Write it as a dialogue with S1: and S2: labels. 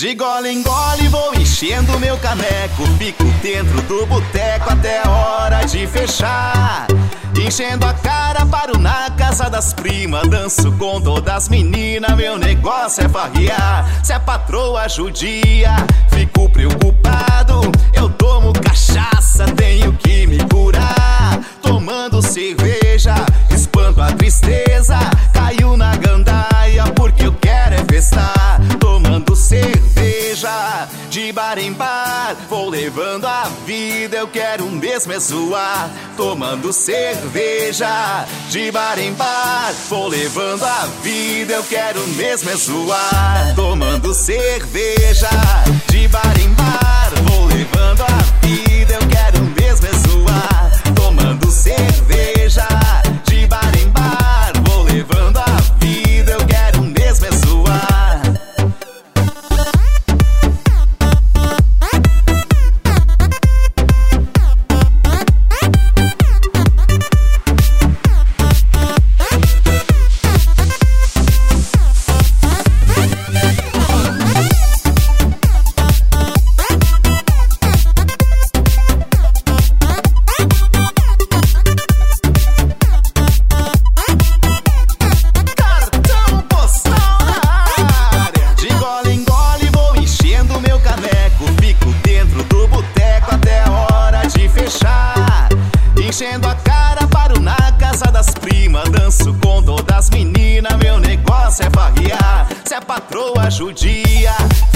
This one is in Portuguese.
S1: De gole em gole vou enchendo meu caneco, fico dentro do boteco até a hora de fechar. Enchendo a cara, paro na casa das primas, danço com todas as meninas, meu negócio é farrear. Se a patroa judia, fico preocupado, eu tomo cachaça, tenho que me curar. Tomando cerveja, espanto a tristeza, caio na gandaia porque eu quero é festar. Tomando cerveja, de bar em bar, vou levando a vida, eu quero mesmo é zoar. Tomando cerveja, de bar em bar, vou levando a vida, eu quero mesmo é zoar. Tomando cerveja, de bar em bar, vou levando a vida, eu quero mesmo é zoar. Tomando cerveja, de bar em bar, vou levando a vida, eu quero mesmo é zoar. Enchendo a cara, paro na casa das primas, danço com todas as meninas, meu negócio é farrear. Se a patroa judia,